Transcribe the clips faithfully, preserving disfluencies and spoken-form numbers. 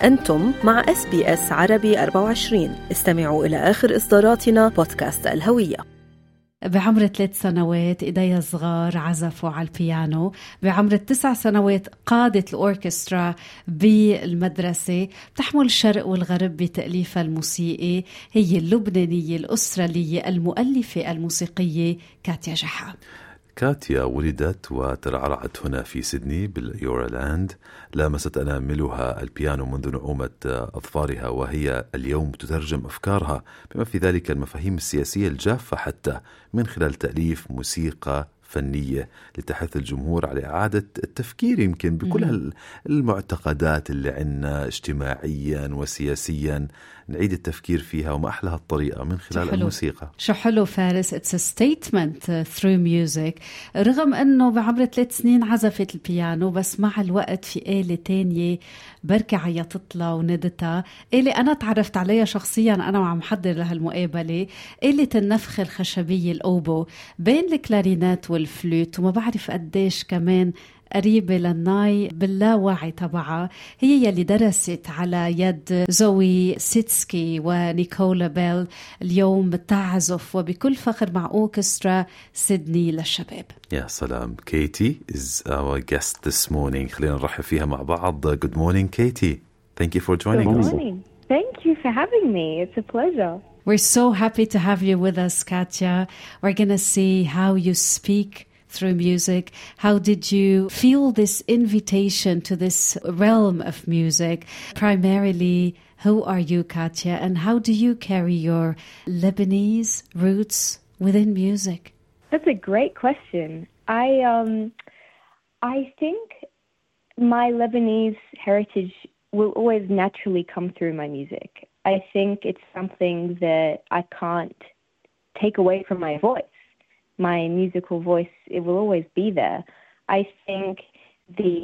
أنتم مع إس بي إس عربي أربعة وعشرين. استمعوا إلى آخر إصداراتنا بودكاست الهوية. بعمر ثلاث سنوات إيديا الصغار عزفوا على البيانو. بعمر التسع سنوات قادت الأوركسترا بالمدرسة. بتحمل الشرق والغرب بتأليفها الموسيقي. هي اللبنانية الأسترالية المؤلفة الموسيقية كاتيا جحا. كاتيا ولدت وترعرعت هنا في سيدني باليورالاند. لامست أناملها البيانو منذ نعومة أظفارها، وهي اليوم تترجم أفكارها بما في ذلك المفاهيم السياسية الجافة حتى من خلال تأليف موسيقى فنية لتحث الجمهور على إعادة التفكير يمكن بكل المعتقدات اللي عنا اجتماعيا وسياسيا، نعيد التفكير فيها وما أحلى الطريقة من خلال الموسيقى. شو حلو فارس. It's a statement through music. رغم أنه بعمر ثلاث سنين عزفت البيانو، بس مع الوقت في آلة تانية بركة عيطت لها وندتها. آلة أنا تعرفت عليها شخصيا أنا وعم حضر لها المقابلة، آلة النفخ الخشبية الأوبو بين الكلارينات والفلوت، وما بعرف قديش كمان قريبة للناي باللاوعي تبعها. هي يلي درست على يد زوي سيتسكي ونيكولا بيل. اليوم بتعزف وبكل فخر مع أوركسترا سيدني للشباب. يا سلام. كيتي is our guest this morning. خلينا نرحب فيها مع بعض. Good morning Katie. Thank you for joining us. Good morning. Thank you for having me. It's a pleasure. We're so happy to have you with us, Katya. We're going to see how you speak through music. How did you feel this invitation to this realm of music? Primarily, who are you, Katya, and how do you carry your Lebanese roots within music? That's a great question. I um, I think my Lebanese heritage will always naturally come through my music. I think it's something that I can't take away from my voice. My musical voice, it will always be there. I think the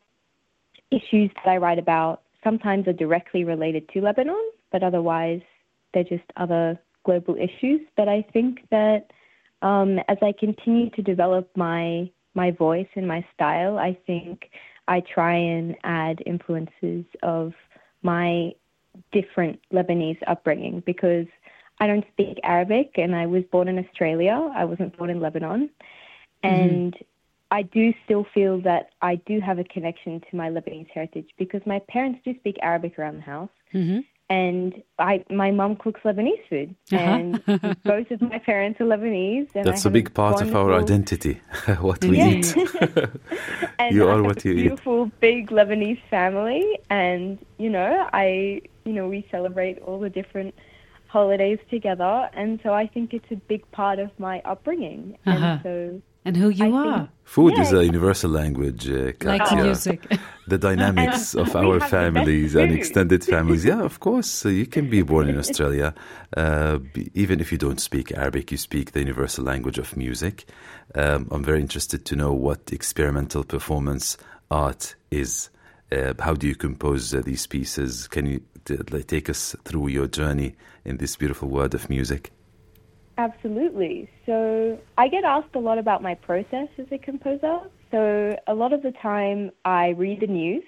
issues that I write about sometimes are directly related to Lebanon, but otherwise they're just other global issues. But I think that um, as I continue to develop my my voice and my style, I think I try and add influences of my different Lebanese upbringing, because I don't speak Arabic and I was born in Australia. I wasn't born in Lebanon. And mm-hmm. I do still feel that I do have a connection to my Lebanese heritage, because my parents do speak Arabic around the house. Mm-hmm. And I, my mom cooks Lebanese food. Uh-huh. And both of my parents are Lebanese. And That's I a big part wonderful... of our identity, what we yeah. eat. And you I are have what a you beautiful, eat. big Lebanese family. And, you know, I, you know, we celebrate all the different holidays together, and so I think it's a big part of my upbringing. Uh-huh. And so and who you I are. Food yeah, is a universal language, uh, Katya. Like music. The dynamics of our families and extended families. Yeah, of course. So you can be born in Australia. Uh, be, even if you don't speak Arabic, you speak the universal language of music. Um, I'm very interested to know what experimental performance art is. Uh, how do you compose uh, these pieces? Can you t- take us through your journey in this beautiful world of music? Absolutely. So I get asked a lot about my process as a composer. So a lot of the time I read the news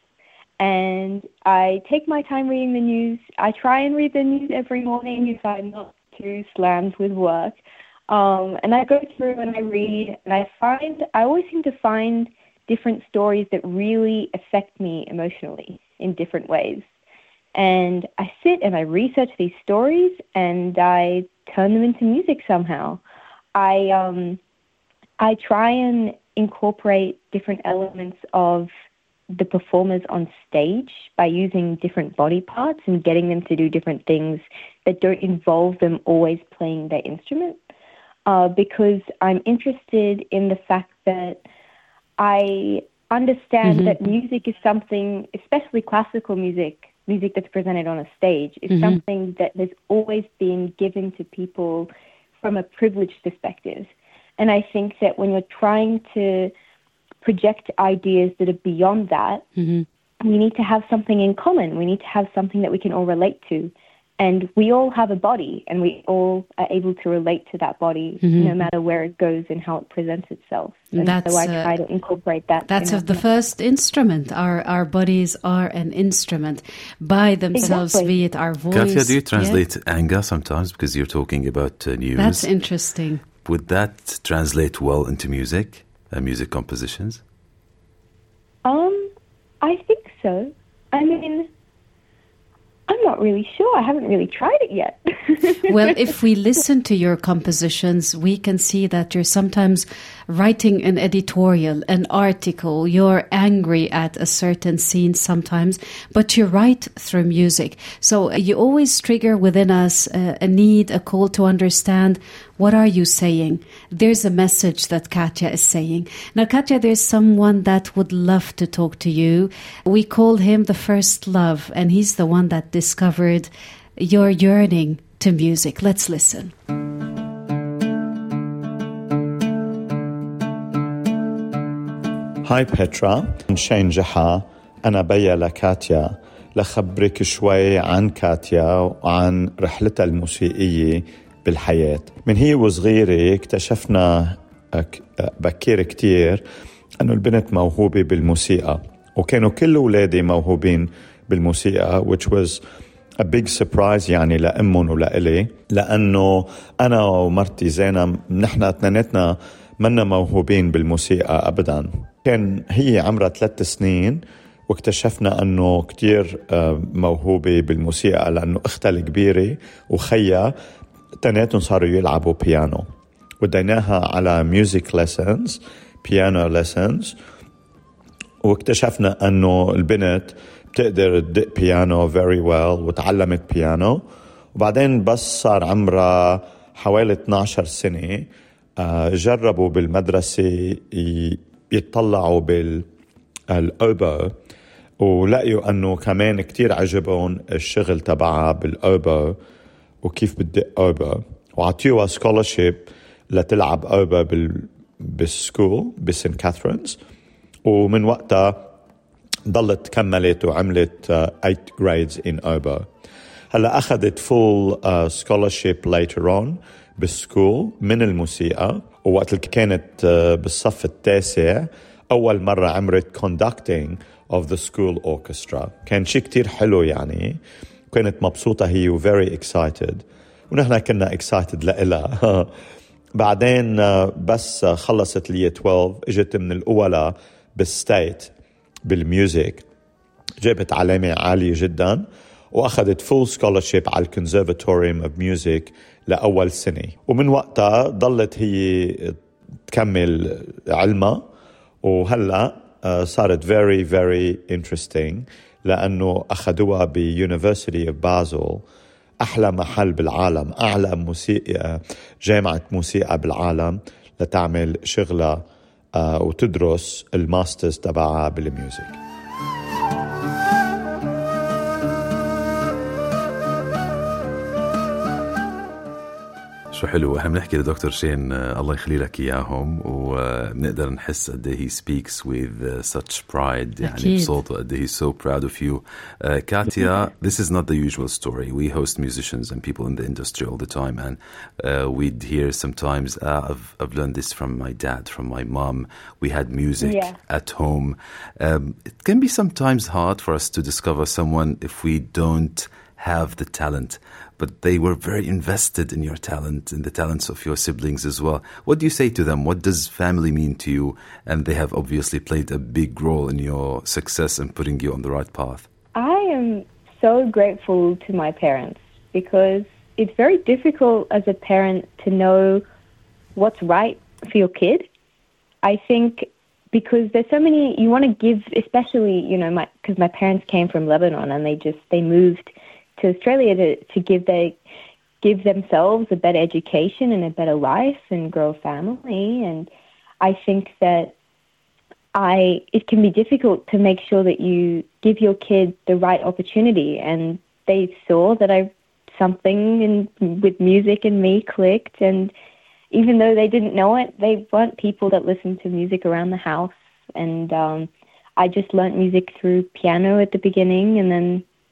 and I take my time reading the news. I try and read the news every morning if I'm not too slammed with work. Um, and I go through and I read, and I find, I always seem to find different stories that really affect me emotionally in different ways. And I sit and I research these stories and I turn them into music somehow. I um, I try and incorporate different elements of the performers on stage by using different body parts and getting them to do different things that don't involve them always playing their instrument. Uh, because I'm interested in the fact that I understand mm-hmm. that music is something, especially classical music, music that's presented on a stage, is mm-hmm. something that has always been given to people from a privileged perspective. And I think that when you're trying to project ideas that are beyond that, mm-hmm. we need to have something in common. We need to have something that we can all relate to. And we all have a body, and we all are able to relate to that body, mm-hmm. no matter where it goes and how it presents itself. And that's, so I try uh, to incorporate that. That's of the first instrument. Our our bodies are an instrument by themselves, exactly. be it our voice. Katia, do you translate yeah? anger sometimes because you're talking about uh, news? That's interesting. Would that translate well into music, uh, music compositions? Um, I think so. I mean, I'm not really sure. I haven't really tried it yet. Well, if we listen to your compositions, we can see that you're sometimes writing an editorial, an article. You're angry at a certain scene sometimes, but you write through music. So you always trigger within us a, a need, a call to understand, what are you saying? There's a message that Katia is saying. Now, Katia, there's someone that would love to talk to you. We call him the first love, and he's the one that discovered your yearning to music. Let's listen. هاي بيترا، شين جحا، أنا بيا لكاتيا لخبرك شوي عن كاتيا وعن رحلتها الموسيقية بالحياة. من هي وصغيرة اكتشفنا بكير كتير أنه البنت موهوبة بالموسيقى، وكانوا كل أولادي موهوبين بالموسيقى which was a big surprise يعني لأمهم ولإلي، لأنه أنا ومرتي زينة نحن اثنيناتنا منا موهوبين بالموسيقى أبداً. كان هي عمرها ثلاث سنين واكتشفنا أنه كتير موهوبة بالموسيقى، لأنه أختها الكبيرة وخيها تناتهم صاروا يلعبوا بيانو، وديناها على music lessons piano lessons، واكتشفنا أنه البنت بتقدر تدق بيانو very well وتعلمت بيانو. وبعدين بس صار عمرها حوالي اثني عشر سنة جربوا بالمدرسة يتطلعوا بالأوبو، ولقيوا أنه كمان كتير عجبهم الشغل تبعها بالأوبو وكيف بدق أوبو، وعطيوها سكولرشيب لتلعب أوبو بال بالسكول بسين كاثرينز. ومن وقتها ضلت كملت وعملت uh, eight grades in oboe. هلا أخذت full uh, scholarship later on بالسكول من الموسيقى، ووقت اللي كانت uh, بالصف التاسع أول مرة عملت conducting of the school orchestra. كان شيء كتير حلو يعني، كانت مبسوطة هي و very excited، ونحن كنا excited لإلها. بعدين uh, بس uh, خلصت لي اثنا عشر اجت من الأولى بالستيت بالميوزك، جابت علامة عالية جدا وأخذت full scholarship على الكونسرفاتوريوم of music لأول سنة. ومن وقتها ضلت هي تكمل علمها، وهلأ صارت very very interesting لأنه أخذوها بيونيفرسيتي of Basel، أحلى محل بالعالم، أعلى موسيقى جامعة موسيقى بالعالم، لتعمل شغلة Uh, وتدرس الماسترز تبعها بالميوزك. شو حلو. احنا بنحكي لدكتور شين الله يخلي لك اياهم، وبنقدر نحس قد ايه he speaks with such pride يعني بصوته قد ايه he's so proud of you. uh, Katia, this is not the usual story. We host musicians and people in the industry all the time, and uh, we'd hear sometimes uh, I've, I've learned this from my dad, from my mom. We had music yeah. at home. Um, it can be sometimes hard for us to discover someone if we don't have the talent, but they were very invested in your talent and the talents of your siblings as well. What do you say to them? What does family mean to you? And they have obviously played a big role in your success and putting you on the right path. I am so grateful to my parents, because it's very difficult as a parent to know what's right for your kid. I think because there's so many, you want to give, especially, you know, my because my parents came from Lebanon and they just, they moved to Australia to, to give their give themselves a better education and a better life and grow a family. And I think that I it can be difficult to make sure that you give your kid the right opportunity. And they saw that I something in, with music and me clicked, and even though they didn't know it, they weren't people that listened to music around the house. And um, I just learnt music through piano at the beginning, and then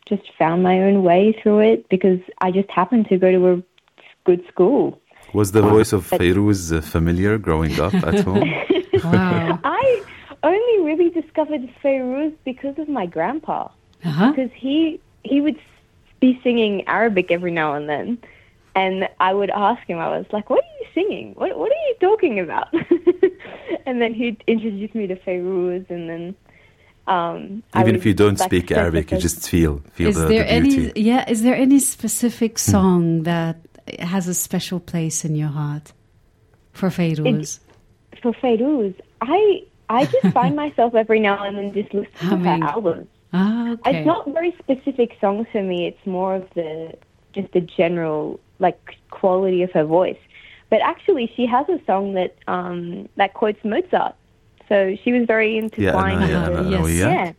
just found my own way through it because I just happened to go to a good school. Was the voice of Fairuz uh, familiar growing up at home? Wow. I only really discovered Fairuz because of my grandpa. Uh-huh. Because he he would be singing Arabic every now and then. And I would ask him, I was like, what are you singing? What what are you talking about? And then he'd introduce me to Fairuz, and then um, I Even would, if you don't like, speak set Arabic, the you just feel feel Is the, there the beauty. any yeah, is there any specific song that has a special place in your heart for Fairuz? For Fairuz, I I just find myself every now and then just listening to Humming. her albums. Ah, okay. It's not very specific songs for me. It's more of the just the general like quality of her voice. But actually, she has a song that um, that quotes Mozart. So she was very intertwined. Yeah, أنا- with أنا the, وياك.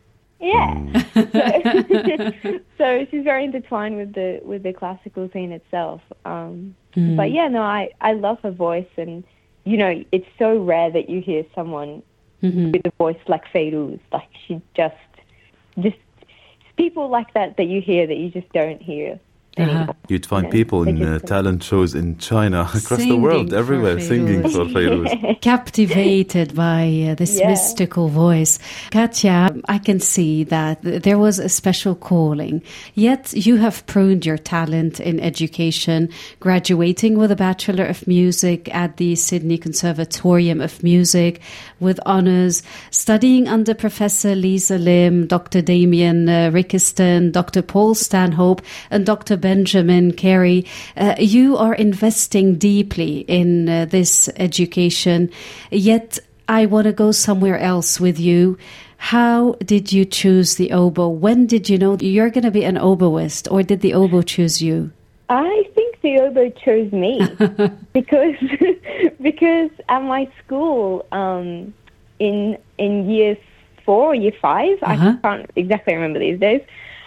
yeah, yeah. So, so she's very intertwined with the with the classical scene itself. Um, Mm. But yeah, no, I I love her voice, and you know, it's so rare that you hear someone Mhm. with a voice like Fairuz. Like she just, just people like that that you hear that you just don't hear anymore. Uh-huh. You'd find Yeah, people in they uh, just- talent shows in China, across the Singing world, for everywhere, singing Fairuz. for Fairuz. Captivated by uh, this Yeah. mystical voice. Katya, I can see that th- there was a special calling, yet you have pruned your talent in education, graduating with a Bachelor of Music at the Sydney Conservatorium of Music with honours, studying under Professor Lisa Lim, Doctor Damien uh, Rickiston, Doctor Paul Stanhope, and Doctor Benjamin Carey. Uh, you are investing deeply in uh, this education, yet I want to go somewhere else with you. How did you choose the oboe? When did you know you're going to be an oboist, or did the oboe choose you? I think the oboe chose me because because at my school um, in in year four or year five, Uh-huh. I can't exactly remember these days.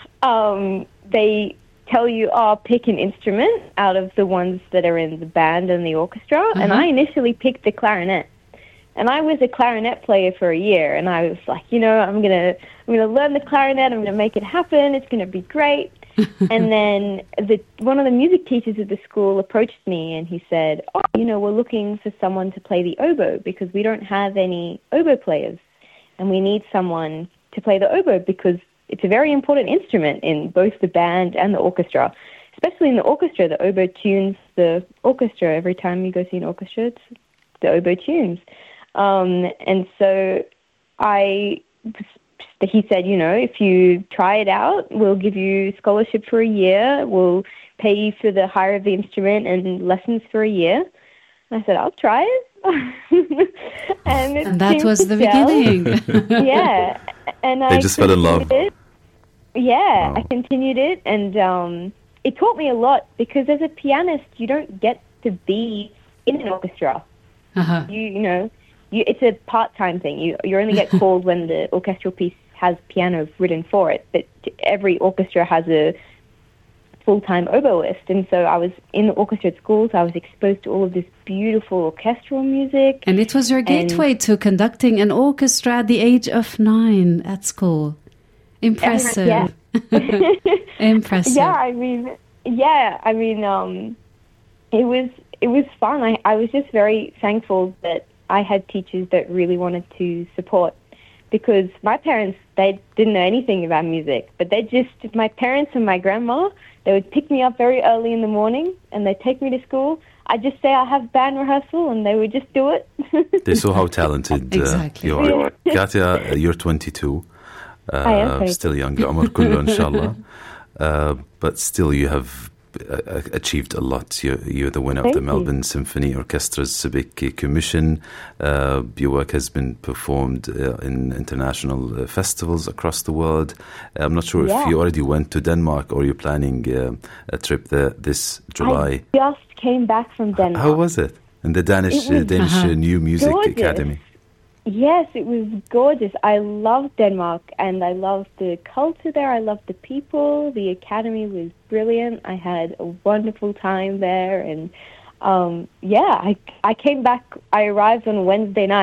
Um, they tell you, oh, pick an instrument out of the ones that are in the band and the orchestra, and Uh-huh. I initially picked the clarinet. And I was a clarinet player for a year, and I was like, you know, I'm gonna, I'm gonna learn the clarinet. I'm gonna make it happen. It's gonna be great. And then the one of the music teachers at the school approached me, and he said, oh, you know, we're looking for someone to play the oboe because we don't have any oboe players, and we need someone to play the oboe because it's a very important instrument in both the band and the orchestra. Especially in the orchestra, the oboe tunes the orchestra. Every time you go see an orchestra, it's the oboe tunes. Um, and so I, he said, you know, if you try it out, we'll give you scholarship for a year. We'll pay you for the hire of the instrument and lessons for a year. And I said, I'll try it. and, it And that seemed was to the gel. beginning. Yeah. And They I just fell in love. continued it. Yeah, Wow. I continued it, and um, it taught me a lot because as a pianist, you don't get to be in an orchestra. Uh-huh. You, you know, you, it's a part-time thing. You you only get called when the orchestral piece has piano written for it. But every orchestra has a full-time oboist, and so I was in the orchestra at school, so I was exposed to all of this beautiful orchestral music. And it was your gateway to conducting an orchestra at the age of nine at school. Impressive. Yeah. Impressive. Yeah, I mean, yeah, I mean, um, it was it was fun. I, I was just very thankful that I had teachers that really wanted to support, because my parents, they didn't know anything about music, but they just, my parents and my grandma, they would pick me up very early in the morning and they'd take me to school. I'd just say I have band rehearsal and they would just do it. They saw how talented uh, Exactly. you are. Katya, you're twenty-two. Uh, I am twenty-two. Still young, عمر كله إن شاء الله. Uh, but still, you have uh, achieved a lot. You're, you're the winner Thank of the you. Melbourne Symphony Orchestra's Civic Commission. Uh, your work has been performed uh, in international uh, festivals across the world. I'm not sure Yeah. if you already went to Denmark or you're planning uh, a trip there this July. I just came back from Denmark. How was it? In the Danish, It was uh, Danish Uh-huh. uh, New Music gorgeous. Academy. Yes, it was gorgeous. I loved Denmark, and I loved the culture there. I loved the people. The academy was brilliant. I had a wonderful time there, and um, yeah, I I came back. I arrived on Wednesday night, so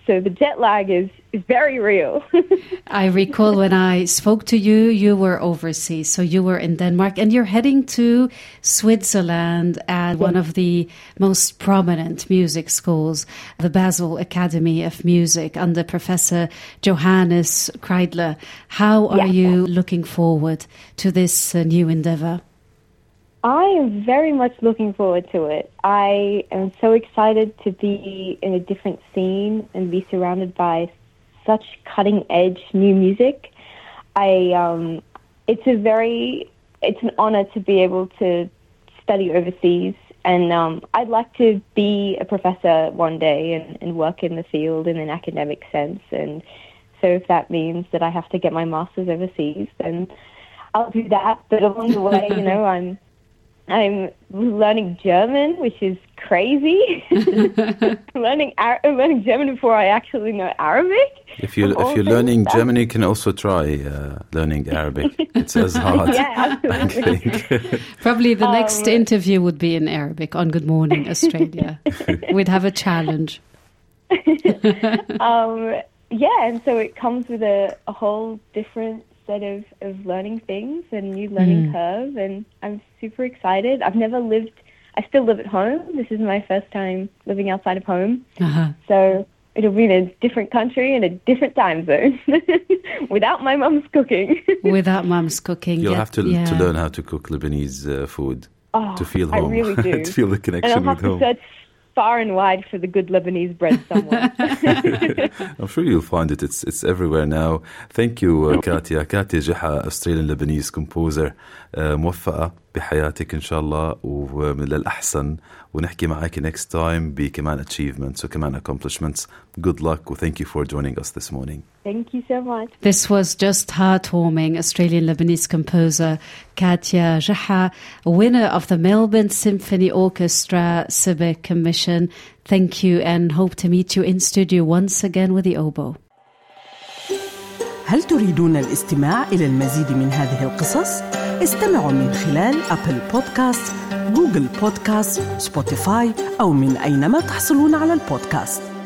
so the jet lag is, is very real. I recall when I spoke to you, you were overseas. So you were in Denmark and you're heading to Switzerland at yes. one of the most prominent music schools, the Basel Academy of Music under Professor Johannes Kreidler. How are yes. you looking forward to this uh, new endeavor? I am very much looking forward to it. I am so excited to be in a different scene and be surrounded by such cutting-edge new music. I, um, it's a very, it's an honor to be able to study overseas, and um, I'd like to be a professor one day and, and work in the field in an academic sense. And so if that means that I have to get my master's overseas, then I'll do that. But along the way, you know, I'm I'm learning German, which is crazy. learning Ar- learning German before I actually know Arabic. If you if you're learning German, you can also try uh, learning Arabic. It's as hard. Yeah, absolutely. Probably the next um, interview would be in Arabic on Good Morning Australia. We'd have a challenge. um, yeah, and so it comes with a, a whole different set of, of learning things and new learning mm. curve, and I'm super excited. I've never lived, I still live at home. This is my first time living outside of home. Uh-huh. So it'll be in a different country and a different time zone without my mum's cooking. Without mum's cooking. You'll yeah. have to yeah. to learn how to cook Lebanese uh, food oh, to feel home. I really do. To feel the connection and I'll with have home. To search far and wide for the good Lebanese bread somewhere. I'm sure you'll find it. It's it's everywhere now. Thank you, uh, Katia. Katia Jeha, Australian Lebanese composer. uh, موفقة بحياتك إن شاء الله ومن للأحسن. ونحكي معاك next time بكمان achievements وكمان accomplishments. Good luck, and thank you for joining us this morning. Thank you so much. This was just heartwarming. Australian Lebanese composer Katia Jeha, winner of the Melbourne Symphony Orchestra Civic Commission. Thank you, and hope to meet you in studio once again with the oboe. هل تريدون الاستماع إلى المزيد من هذه القصص؟ استمعوا من خلال أبل بودكاست، جوجل بودكاست، سبوتيفاي أو من أينما تحصلون على البودكاست.